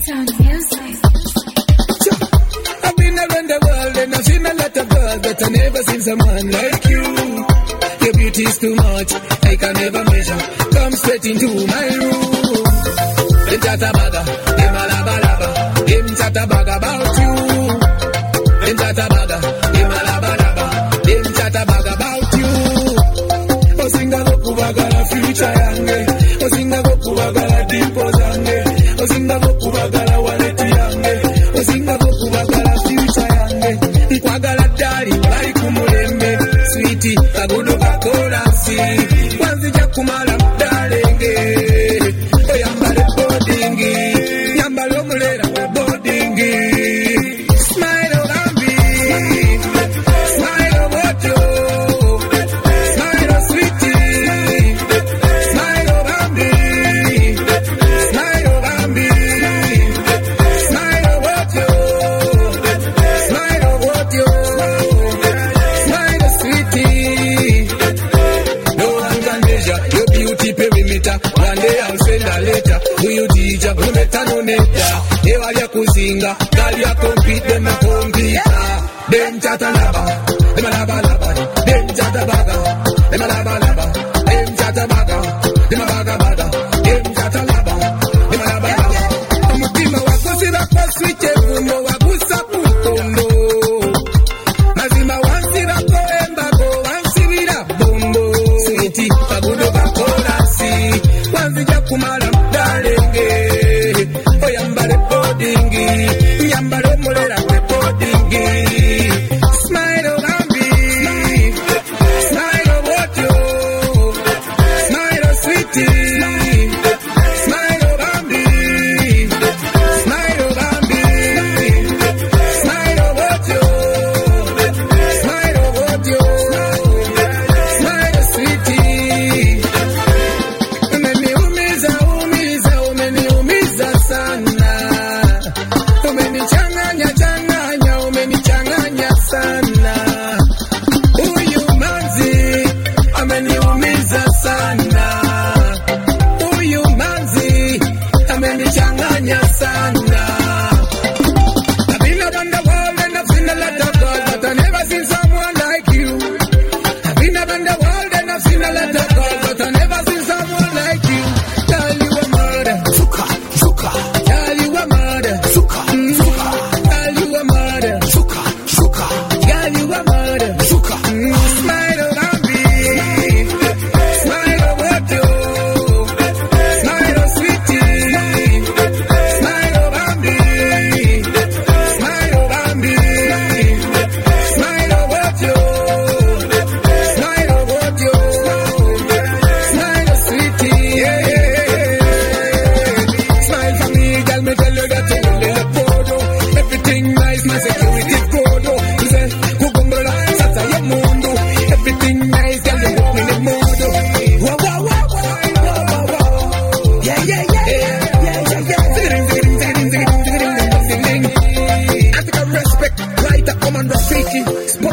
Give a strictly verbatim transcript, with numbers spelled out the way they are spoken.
Uptown music. I've been around the world and I've seen a lot of girls, but I never seen someone like you. Your beauty is too much, I can never measure. Come straight into my room. Them chatter baga, them a laba laba. Them chatter baga about you. Them chatter baga, them a laba laba. Them chatter baga about you. Osinga goku baga la future yange. Osinga goku baga la dimples yange. Osinga goku baga la wallet yange. Osinga goku baga la future yange. Nkwagala dali bali kumulembe. Sweetie kagudo kakola si. Wanzija kumala mdalenge. Oyambale boardingi. Yambale omulera we boardingi. Smile ogambi. Smile oboto. Smile o sweetie. Smile ogambi. Smile ogambi. Smile oboto. Smile oboto. Smile o sweetie. No one can measure your beauty perimeter. One day I'll send a letter to you, teacher. No better, no netta. You are your kuzinga. Girl, you compete, them a compete. Them chata laba, them a laba laba. Them chata baga, them a laba laba. Them chata baga, them a baga baga. Them chata laba, them a laba laba. Umutima wakusira kwa switche kuno wakusa pukondo. Mazima wansira ko embago, wansibira bombo. Sweetie, pagudo bakola si. Wanzija kumala mdalenge. Oyambale boardingi. Yambale omulera kwe boardingi. Smile ogambi. Smile obotyo. Smile o sweetie. Smile ogambi. Smile ogambi. Smile obotyo. Smile obotyo. Smile o sweetie. Umeniumiza, umiza, umeniumiza sana. Umenichanganya, changanya, umenichanganya sana. Huyu manzi ameniumiza sana. Huyu manzi amenichanganya sana. I've been around the world and I've seen a lot of girls, but I never seen someone like you. I've been around the world and I've seen a lot of girls, but I never seen someone like you. Girl, you a murder. Zuka, Zuka. Girl, you a murder. Zuka, Zuka. Girl, you a murder. Zuka, Zuka. Girl, you a murder. Zuka. Smile ogambi. Smile oboto. Smile o sweetie. Smile ogambi. Smile ogambi. Smile oboto. Smile oboto. Smile o sweetie. Smile for me, girl, me tell you that you will let go. Everything nice, my security good. You say, kukumbula, sasa ya mundu. Everything nice, girl, you walk in the mood. Wow, wow, wow, wow, wow, wow. Yeah, yeah, yeah, yeah, yeah, yeah. Zing, zing, zing, zing, zing, zing, zing, zing, zing, zing. I take a respect, right up, come on, Rafiki.